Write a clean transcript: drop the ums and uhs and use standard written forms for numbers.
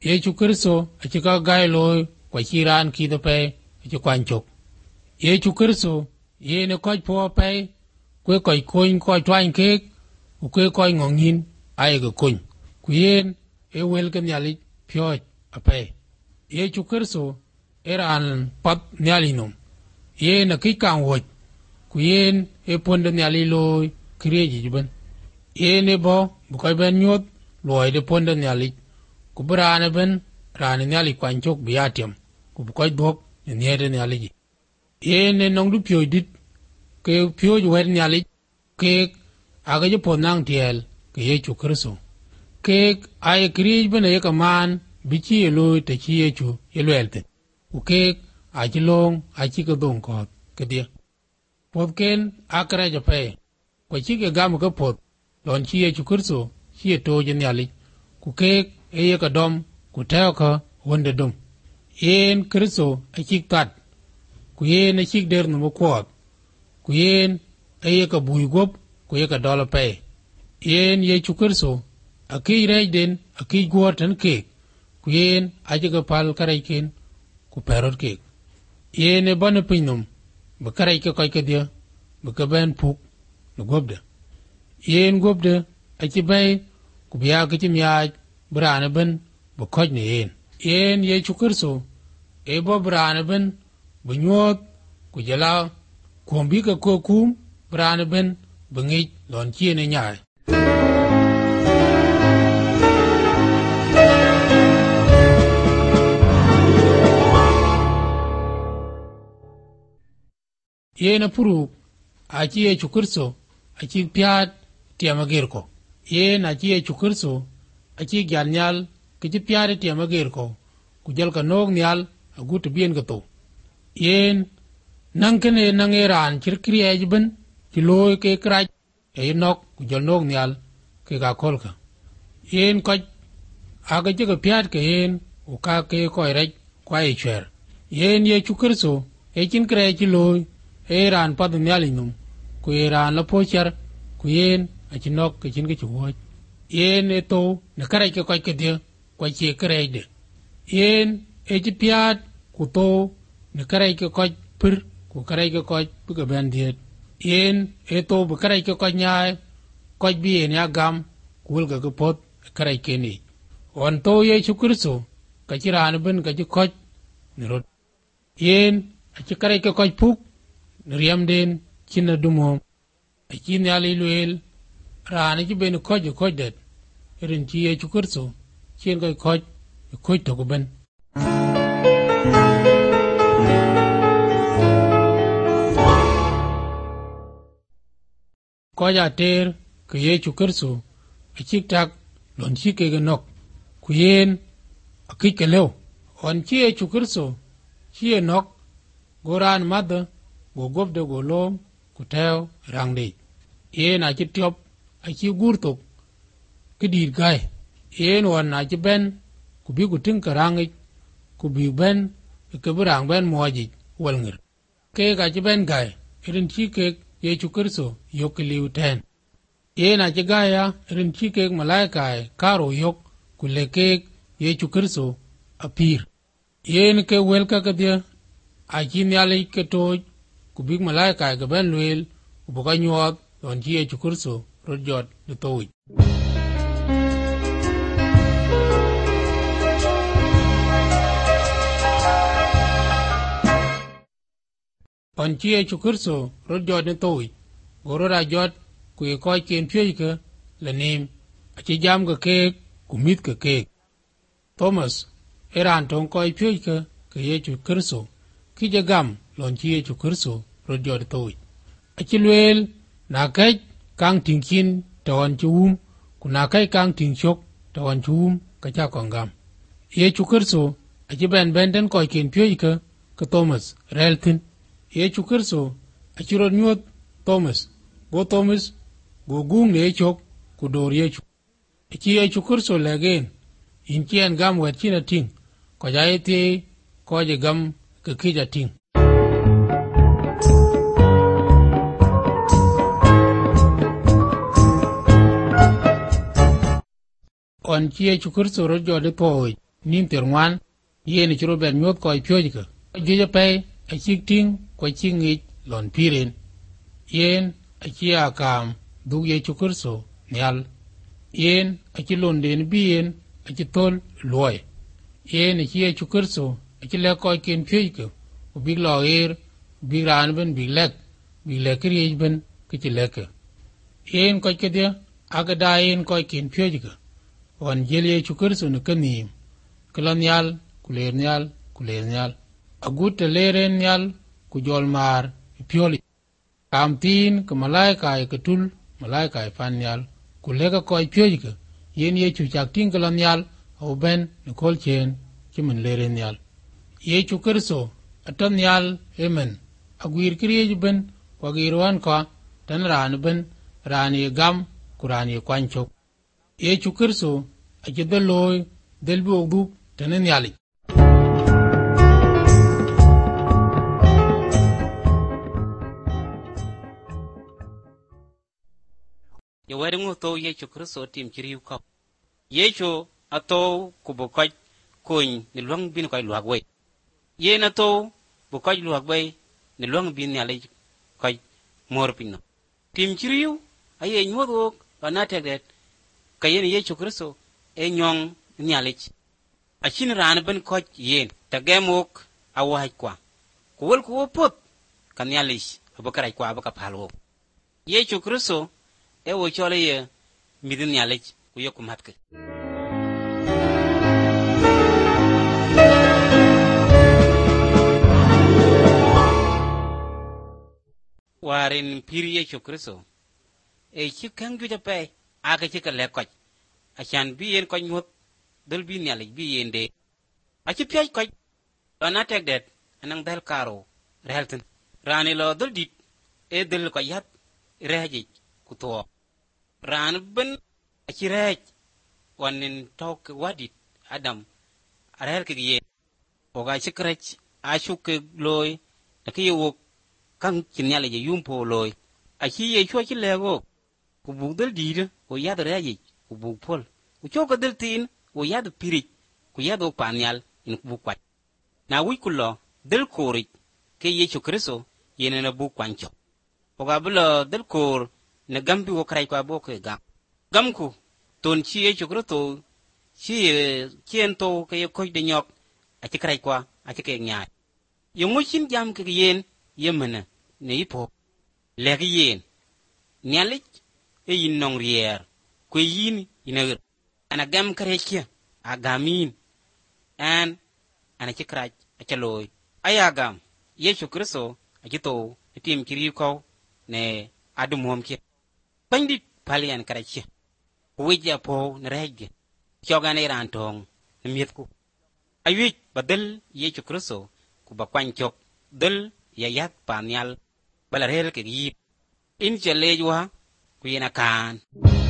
Yesu Kristo achi ka gai loy kwa chiran ki da pe achi kwan chok. Yesu Kristo ye ne koi po pe kwe koi koin koi twain kek u kwe koi ngongin ai ga koin. Ku yen e wel kan yali pyo a pe. Yesu Kristo era an pat nyalinum. Ye na ki kan wo ku yen e ponde nyali loy kriye jiben. Ye ne bo bu koi ben nyot loy de ponde nyali. Ku brane ben rane nyali kwan chok biatiam ku bu koi dok ne nyede nyali ji. Ye ne nong du pyo dit ke pyo ju wer nyali ke aga je ponang tiel ke Yesu Kristo. Ke ay kriye ben ye kaman bichi loy te chi Yesu yelte. Ku ke a chi long a chi ka dong ko ke dia. Pod ken akra je pe. Ko chi ke gam ko pod don chi Yesu Kristo chi to je nyali. Ku ke e ka dom ku teo ka wonde dom. Yen Kristo a chi tat. Ku yen a chi der no ko. Ku yen e ka bui gop ku ye ka dola pe. Yen Yesu Kristo a ki rej den a ki gotan ke. Ku yen a chi ka pal karai ken ku perot ke. Yen e bana pinum ba karai ke koi ke dia ba ka ben puk no gobda. Yen gobda a chi bay ku biya ke chi mya brana ben ba koj ne yen. Yen Yesu Kristo e bo brana ben ba nyot ku jala kombi ka ko kum brana ben ba ngi lon chi ne nyaay. Yen apuru a chi Yesu Kristo a chi piat tiama gerko. Yen a chi Yesu Kristo a chi gyal nyal ke chi piat tiama gerko ku jal ka nog nyal a gut bien ka to. Yen nang kene nang eran chir kriye ben chi loy ke kraj e nok ku jal nog nyal ke ka kolka. Yen koj aga chi ka piat ke yen u ka ke ko rej kwa e chwer. Yen Yesu Kristo e chin kriye chi loy eran pad nyalinum ku eran la pochar ku yen a chinok ke chin ke chuoj. Yen e to ne karai ke koi ke dia kwa che karai de. Yen e chi piat ku to ne karai ke koi pir ku karai ke koi pu ke ben diet. Yen e to bu karai ke koi nyai koi bi en ya gam ku wel ke pot karai ke ni. On to Yesu Kristo ka chiran ben ka chi koi ne rot. Yen a chi karai ke koi puk Riam den china dumo a chin yali luel rana chi ben koj det rin chi Yesu Kristo chen koj to ko ben. Koj a ter ke Yesu Kristo a chik tak lon chi ke nok ku yen a kik ke lew on chi Yesu Kristo chi nok goran madda go gobde go lom ku teo rangde. Yen a chi tiop a chi gurtok ke dir gai. Yen wan a chi ben ku bi ku ting ka rangik ku bi ben ke burang ben moji walngir. Ke ka chi ben gai rin chi ke Yesu Kristo yok liu ten. Yen a chi gai ya rin chi ke malaika karo yok ku le ke Yesu Kristo apir. Yen ke welka ka dia a chi nyali ke toj ku big malaika ga ben luel ku boka nyuat on chi Yesu Kristo rojot de toy. On chi Yesu Kristo rojot de toy goro ra jot ku e koy ken pye ke le nim a chi jam ga ke ku mit ke. Thomas eran ton koy pye ke Yesu Kristo ki je gam lon chi Yesu Kristo rojot toy. A chi luel na kai kang ting chin ton chum ku na kai kang ting chok ton chum ka cha kongam. Yesu Kristo a chi ben den koy ken pye ke Thomas reltin. Yesu Kristo a chi ron nyot Thomas go gung ne chok ku dor Yesu. A chi Yesu Kristo legen in chien gam wet china ting ko ja ete ko je gam ke kija ting. On chi Yesu Kristo rojot toy nin ter ngwan yen chiro ben nyot ko pyo jika je pe a chik ting ko ching ngi lon piren yen a chia kam du ye chukurso nyal yen a chilon den bien a chitol loy yen a chia chukurso a chile ko ken pyo jika u big lo big ran ben big lek kriye ben ke chileke yen ko kedia aga da yen ko ken pyo jika wan jele chukurso ne kanim kolonial kulernial agut lerenial ku jol mar pioli kamtin ke malaika ke tul malaika fanial ku lega ko pioli ke yen ye chu chak tin kolonial au ben ne kol chen kimen lerenial ye chu kerso atonial emen aguir kriye ben ko girwan ko tan ran ben ran ye gam kuran ye kwancho ye chu kerso ajedeloy delbu ogdu tanen yali ye wedngu to Yesu Kristo tim kiriu ko Yesu ato kubokai koin ni luang bin kai luak we ye na to bokai luak we ni luang bin yali kai mor pinno tim kiriu aye nyodo ana teget kayen Yesu Kristo e nyong nyali achin ran ben ko yen tagemok awai kwa kuwol kuwo pot kan yalish abakarai kwa abaka palwo Yesu Kristo e wo chole ye midin yalish ku yokum hatke warin piri Yesu Kristo e chikang ju jape aga chikale ko achan bi yen ko nyot dul bi yalish bi yende achi pyai ko ana tek det anang dal karo relten rani lo dul dit e dul ko yat reji ku to ran ben achi rej wanin tok wadit adam arel ke ye oga chikrech ashuk loy takiyo kan kinyale ye yumpo loy achi ye chwa chi lego ku bugdal dit ko yad reji ku bug pol ku choka dal tin ko yad pirik ku yad o panyal in ku kwat na wi kullo dal kori ke Yesu Kristo yene na bu kwancho oga bulo dal kor na gambi wo krai kwa bo ke gamku ton chi Yesu Kristo chi chien to ke ko de nyok a chi krai kwa a chi ke nya yungu chin jam ke yen yemena ne ipo le ke yen nyalik e yin nong rier ko yin inager ana gam kare kia agamin an ana chi krai a chaloy ayagam Yesu Kristo a chi to tim kiri ko ne adum hom kia bandit palian kare kia wija po nerege chogane ran tong miet ku ayik badal Yesu Kristo ku ba kwan chok dal ya yak panyal balarel ke yip in chele jwa ku yena kan